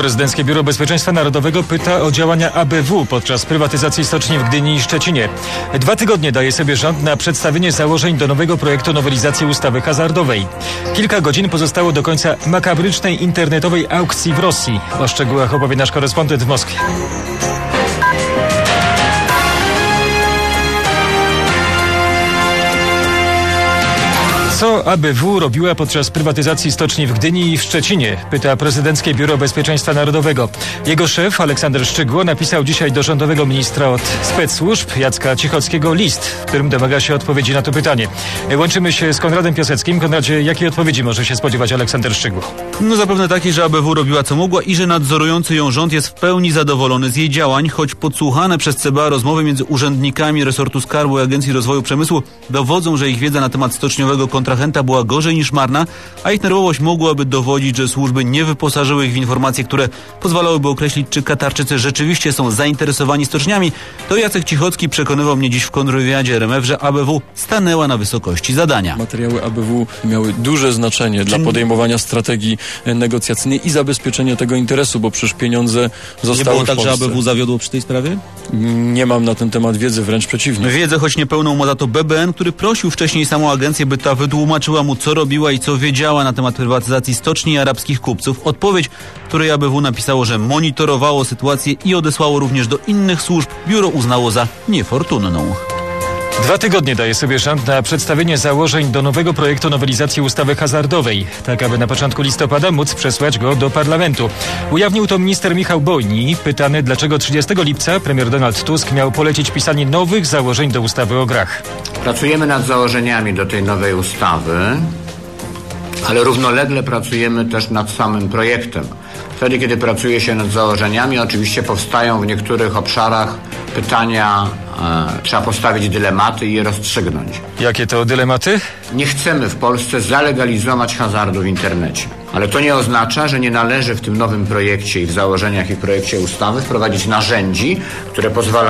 Prezydenckie Biuro Bezpieczeństwa Narodowego pyta o działania ABW podczas prywatyzacji stoczni w Gdyni i Szczecinie. 2 tygodnie daje sobie rząd na przedstawienie założeń do nowego projektu nowelizacji ustawy hazardowej. Kilka godzin pozostało do końca makabrycznej internetowej aukcji w Rosji. O szczegółach opowie nasz korespondent w Moskwie. Co ABW robiła podczas prywatyzacji stoczni w Gdyni i w Szczecinie? Pyta Prezydenckie Biuro Bezpieczeństwa Narodowego. Jego szef, Aleksander Szczygło, napisał dzisiaj do rządowego ministra od specsłużb, Jacka Cichockiego, list, w którym domaga się odpowiedzi na to pytanie. Łączymy się z Konradem Piaseckim. Konradzie, jakiej odpowiedzi może się spodziewać Aleksander Szczygło? No zapewne takiej, że ABW robiła co mogła i że nadzorujący ją rząd jest w pełni zadowolony z jej działań, choć podsłuchane przez CBA rozmowy między urzędnikami resortu Skarbu i Agencji Rozwoju Przemysłu dowodzą, że ich wiedza na temat stoczniowego kontrahenta była gorzej niż marna, a ich nerwowość mogłaby dowodzić, że służby nie wyposażyły ich w informacje, które pozwalałyby określić, czy Katarczycy rzeczywiście są zainteresowani stoczniami. To Jacek Cichocki przekonywał mnie dziś w kontrwywiadzie RMF, że ABW stanęła na wysokości zadania. Materiały ABW miały duże znaczenie dla podejmowania strategii negocjacyjnej i zabezpieczenia tego interesu, bo przecież pieniądze zostały w Polsce. Nie było tak, że ABW zawiodło przy tej sprawie? Nie mam na ten temat wiedzy, wręcz przeciwnie. Wiedzę, choć niepełną, ma za to BBN, który prosił wcześniej samą agencję, by ta wytłumaczyła mu, co robiła i co wiedziała na temat prywatyzacji stoczni i arabskich kupców. Odpowiedź, której ABW napisało, że monitorowało sytuację i odesłało również do innych służb, biuro uznało za niefortunną. 2 tygodnie daje sobie rząd na przedstawienie założeń do nowego projektu nowelizacji ustawy hazardowej, tak aby na początku listopada móc przesłać go do parlamentu. Ujawnił to minister Michał Bojni, pytany, dlaczego 30 lipca premier Donald Tusk miał polecić pisanie nowych założeń do ustawy o grach. Pracujemy nad założeniami do tej nowej ustawy, ale równolegle pracujemy też nad samym projektem. Wtedy, kiedy pracuje się nad założeniami, oczywiście powstają w niektórych obszarach pytania, trzeba postawić dylematy i je rozstrzygnąć. Jakie to dylematy? Nie chcemy w Polsce zalegalizować hazardu w internecie. Ale to nie oznacza, że nie należy w tym nowym projekcie i w założeniach i w projekcie ustawy wprowadzić narzędzi, które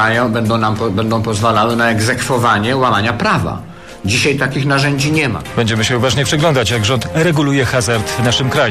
będą pozwalały na egzekwowanie łamania prawa. Dzisiaj takich narzędzi nie ma. Będziemy się uważnie przyglądać, jak rząd reguluje hazard w naszym kraju.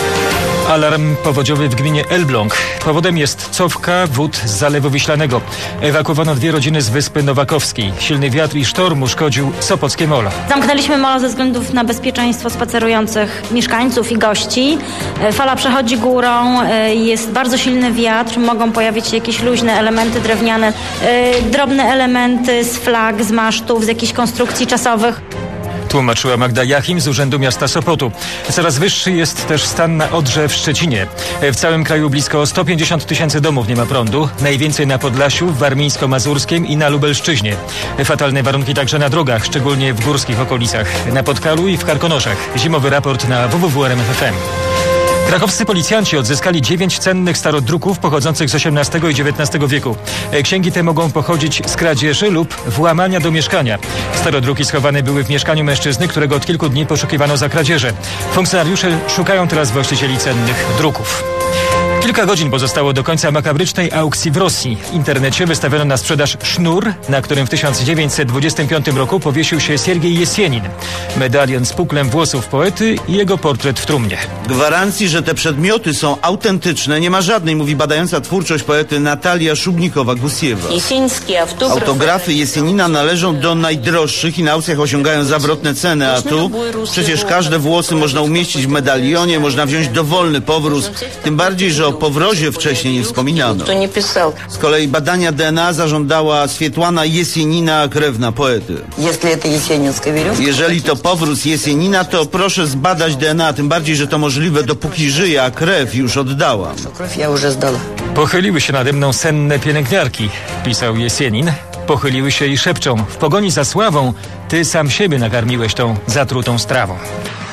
Alarm powodziowy w gminie Elbląg. Powodem jest cofka wód z Zalewu Wiślanego. Ewakuowano 2 rodziny z Wyspy Nowakowskiej. Silny wiatr i sztorm uszkodził sopockie molo. Zamknęliśmy molo ze względów na bezpieczeństwo spacerujących mieszkańców i gości. Fala przechodzi górą, jest bardzo silny wiatr, mogą pojawić się jakieś luźne elementy drewniane, drobne elementy z flag, z masztów, z jakichś konstrukcji czasowych. Tłumaczyła Magda Jachim z Urzędu Miasta Sopotu. Coraz wyższy jest też stan na Odrze w Szczecinie. W całym kraju blisko 150 000 domów nie ma prądu. Najwięcej na Podlasiu, w Warmińsko-Mazurskim i na Lubelszczyźnie. Fatalne warunki także na drogach, szczególnie w górskich okolicach. Na Podkalu i w Karkonoszach. Zimowy raport na www.rmf.fm. Krakowscy policjanci odzyskali 9 cennych starodruków pochodzących z XVIII i XIX wieku. Księgi te mogą pochodzić z kradzieży lub włamania do mieszkania. Starodruki schowane były w mieszkaniu mężczyzny, którego od kilku dni poszukiwano za kradzieże. Funkcjonariusze szukają teraz właścicieli cennych druków. Kilka godzin pozostało do końca makabrycznej aukcji w Rosji. W internecie wystawiono na sprzedaż sznur, na którym w 1925 roku powiesił się Siergiej Jesienin. Medalion z puklem włosów poety i jego portret w trumnie. Gwarancji, że te przedmioty są autentyczne, nie ma żadnej, mówi badająca twórczość poety Natalia Szubnikowa-Gusiewa. Autografy Jesienina należą do najdroższych i na aukcjach osiągają zawrotne ceny, a tu przecież każde włosy można umieścić w medalionie, można wziąć dowolny powróz, tym bardziej, że o powrozie wcześniej nie wspominano. Z kolei badania DNA zażądała Swietłana Jesienina, krewna poety. Jeżeli to powróz Jesienina, to proszę zbadać DNA, tym bardziej, że to możliwe, dopóki żyje, a krew już oddałam. Pochyliły się nade mną senne pielęgniarki, pisał Jesienin. Pochyliły się i szepczą: w pogoni za sławą ty sam siebie nakarmiłeś tą zatrutą strawą.